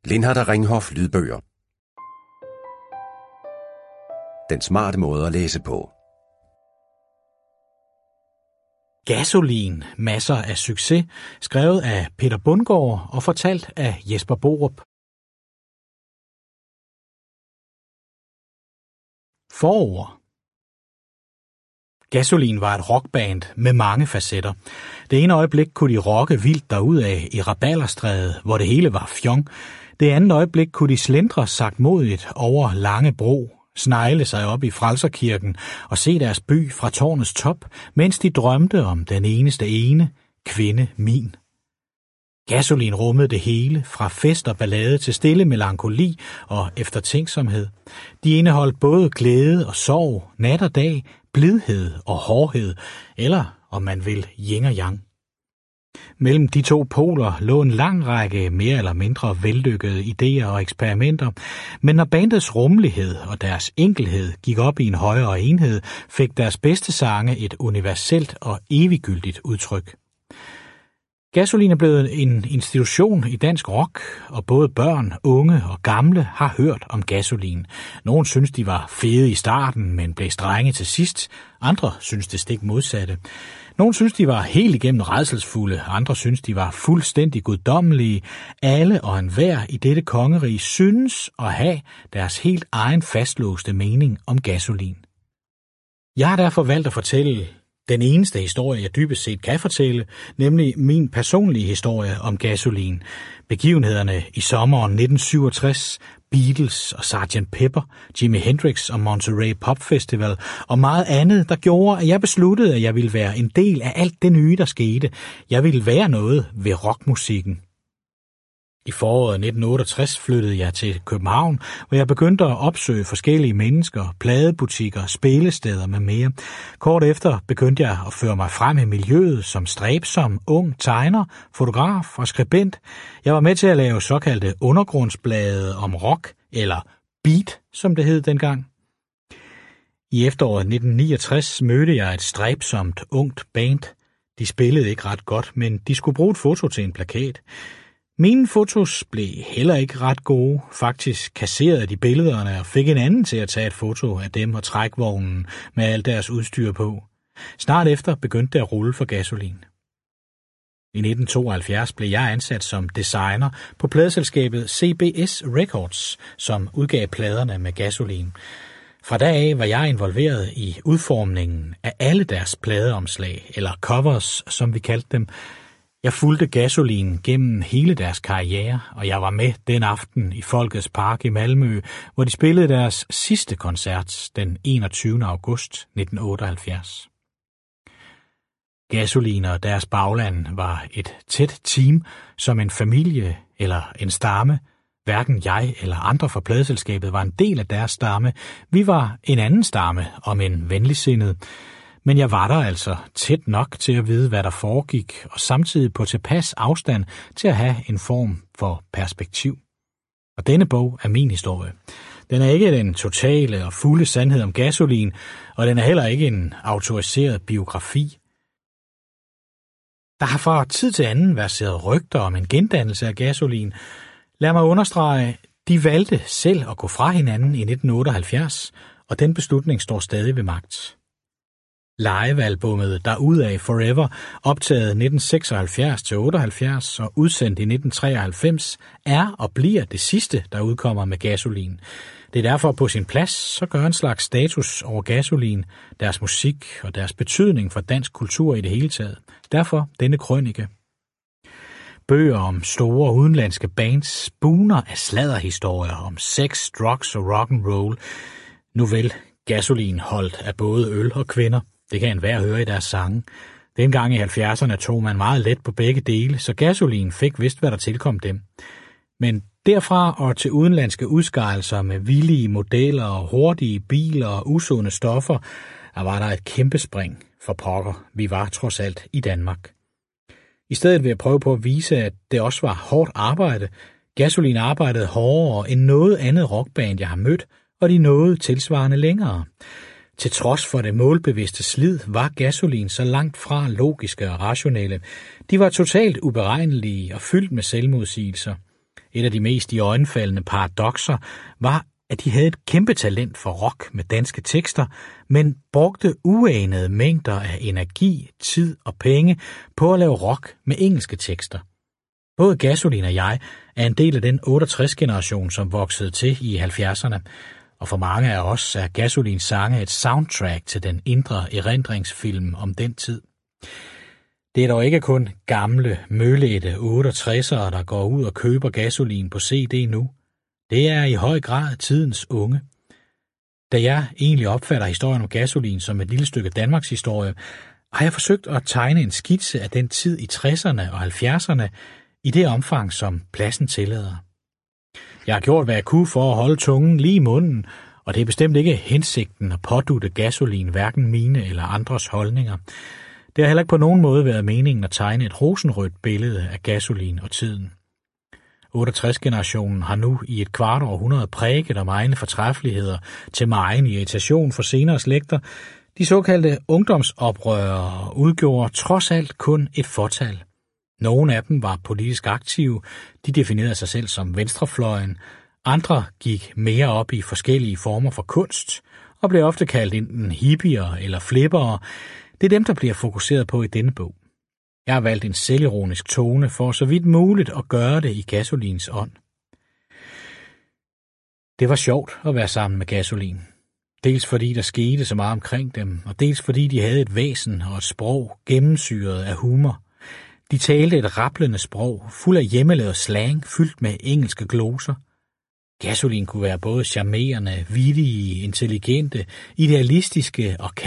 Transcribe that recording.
Lindhardt og Ringhof lydbøger. Den smarte måde at læse på. Gasolin, masser af succes, skrevet af Peter Bundgaard og fortalt af Jesper Borup. Forord. Gasolin var et rockband med mange facetter. Det ene øjeblik kunne de rocke vildt derudad i Rabalderstræde, hvor det hele var fjong. Det andet øjeblik kunne de slendre sagtmodigt over Lange Bro, snegle sig op i Frelserkirken og se deres by fra tårnets top, mens de drømte om den eneste ene, kvinde min. Gasolin rummede det hele, fra fest og ballade til stille melankoli og eftertænksomhed. De indeholdt både glæde og sorg, nat og dag, blidhed og hårdhed, eller om man vil yin og yang. Mellem de to poler lå en lang række mere eller mindre vellykkede idéer og eksperimenter, men når bandets rummelighed og deres enkelhed gik op i en højere enhed, fik deres bedste sange et universelt og eviggyldigt udtryk. Gasolin er blevet en institution i dansk rock, og både børn, unge og gamle har hørt om Gasolin. Nogle synes, de var fede i starten, men blev strenge til sidst. Andre synes det stik modsatte. Nogle synes, de var helt igennem rædselsfulde. Andre synes, de var fuldstændig guddommelige. Alle og enhver i dette kongerige synes at have deres helt egen fastlåste mening om Gasolin. Jeg har derfor valgt at fortælle den eneste historie, jeg dybest set kan fortælle, nemlig min personlige historie om Gasolin. Begivenhederne i sommeren 1967, Beatles og Sgt. Pepper, Jimi Hendrix og Monterey Pop Festival og meget andet, der gjorde, at jeg besluttede, at jeg ville være en del af alt det nye, der skete. Jeg ville være noget ved rockmusikken. I foråret 1968 flyttede jeg til København, hvor jeg begyndte at opsøge forskellige mennesker, pladebutikker, spillesteder med mere. Kort efter begyndte jeg at føre mig frem i miljøet som stræbsom, ung tegner, fotograf og skribent. Jeg var med til at lave såkaldte undergrundsblade om rock, eller beat, som det hed dengang. I efteråret 1969 mødte jeg et stræbsomt, ungt band. De spillede ikke ret godt, men de skulle bruge et foto til en plakat. Mine fotos blev heller ikke ret gode. Faktisk kasserede de billederne og fik en anden til at tage et foto af dem og trækvognen med alt deres udstyr på. Snart efter begyndte det at rulle for Gasolin. I 1972 blev jeg ansat som designer på pladeselskabet CBS Records, som udgav pladerne med Gasolin. Fra da af var jeg involveret i udformningen af alle deres pladeomslag, eller covers, som vi kaldte dem. Jeg fulgte Gasolin gennem hele deres karriere, og jeg var med den aften i Folkets Park i Malmø, hvor de spillede deres sidste koncert den 21. august 1978. Gasolin og deres bagland var et tæt team, som en familie eller en stamme. Hverken jeg eller andre fra pladeselskabet var en del af deres stamme. Vi var en anden stamme, om en venligsindet. Men jeg var der altså tæt nok til at vide, hvad der foregik, og samtidig på tilpas afstand til at have en form for perspektiv. Og denne bog er min historie. Den er ikke den totale og fulde sandhed om Gasolin, og den er heller ikke en autoriseret biografi. Der har fra tid til anden verseret rygter om en gendannelse af Gasolin. Lad mig understrege, de valgte selv at gå fra hinanden i 1978, og den beslutning står stadig ved magt. Live-albummet Derudad Forever, optaget 1976-78 og udsendt i 1993, er og bliver det sidste, der udkommer med Gasolin. Det er derfor på sin plads, så gør en slags status over Gasolin, deres musik og deres betydning for dansk kultur i det hele taget. Derfor denne krønike. Bøger om store udenlandske bands spooner af sladderhistorier om sex, drugs og rock and roll. Nu vel, Gasolin holdt af både øl og kvinder. Det kan enhver høre i deres sange. Dengang i 70'erne tog man meget let på begge dele, så Gasolin fik vist, hvad der tilkom dem. Men derfra og til udenlandske udskejelser med villige modeller og hurtige biler og usunde stoffer, der var der et kæmpe spring for pokker. Vi var trods alt i Danmark. I stedet vil jeg prøve på at vise, at det også var hårdt arbejde. Gasolin arbejdede hårdere end noget andet rockband, jeg har mødt, og de nåede tilsvarende længere. Til trods for det målbevidste slid var Gasolin så langt fra logiske og rationelle. De var totalt uberegnelige og fyldt med selvmodsigelser. Et af de mest iøjnefaldende paradokser var, at de havde et kæmpe talent for rock med danske tekster, men brugte uanede mængder af energi, tid og penge på at lave rock med engelske tekster. Både Gasolin og jeg er en del af den 68-generation, som voksede til i 70'erne, og for mange af os er Gasolins sange et soundtrack til den indre erindringsfilm om den tid. Det er dog ikke kun gamle, mølete 68'ere, der går ud og køber Gasolin på CD nu. Det er i høj grad tidens unge. Da jeg egentlig opfatter historien om Gasolin som et lille stykke Danmarks historie, har jeg forsøgt at tegne en skitse af den tid i 60'erne og 70'erne i det omfang, som pladsen tillader. Jeg har gjort, hvad jeg kunne for at holde tungen lige i munden, og det er bestemt ikke hensigten at pådutte Gasolin hverken mine eller andres holdninger. Det har heller ikke på nogen måde været meningen at tegne et rosenrødt billede af Gasolin og tiden. 68-generationen har nu i et kvart århundrede præget om egne fortræffeligheder til megen irritation for senere slægter. De såkaldte ungdomsoprørere udgjorde trods alt kun et fåtal. Nogle af dem var politisk aktive, de definerede sig selv som venstrefløjen. Andre gik mere op i forskellige former for kunst og blev ofte kaldt enten hippier eller flippere. Det er dem, der bliver fokuseret på i denne bog. Jeg har valgt en selvironisk tone for så vidt muligt at gøre det i Gasolins ånd. Det var sjovt at være sammen med Gasolin. Dels fordi der skete så meget omkring dem, og dels fordi de havde et væsen og et sprog gennemsyret af humor. De talte et rablende sprog, fuld af hjemmelavet slang, fyldt med engelske gloser. Gasolin kunne være både charmerende, vittige, intelligente, idealistiske og